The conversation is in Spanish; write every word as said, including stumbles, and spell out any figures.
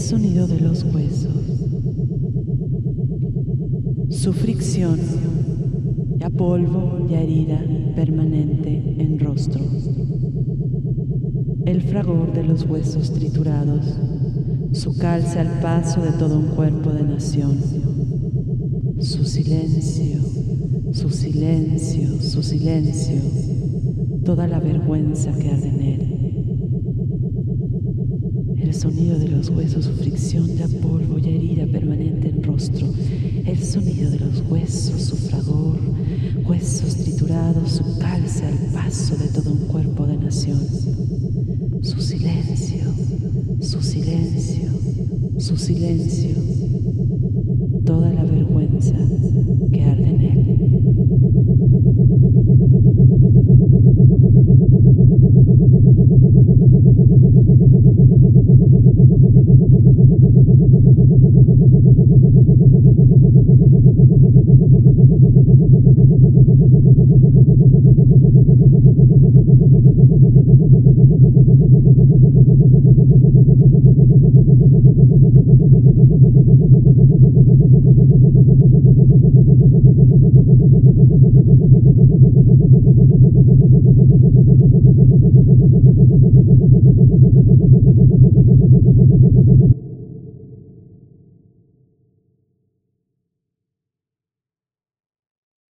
sonido de los huesos, su fricción, ya polvo, ya herida permanente en rostro, el fragor de los huesos triturados, su calce al paso de todo un cuerpo de nación, su silencio, su silencio, su silencio, toda la vergüenza que arde en él. El sonido de los huesos, su fricción, ya polvo, ya herida permanente en rostro. El sonido de los huesos, su fragor, huesos triturados, su calce al paso de todo un cuerpo de nación. Su silencio, su silencio, su silencio,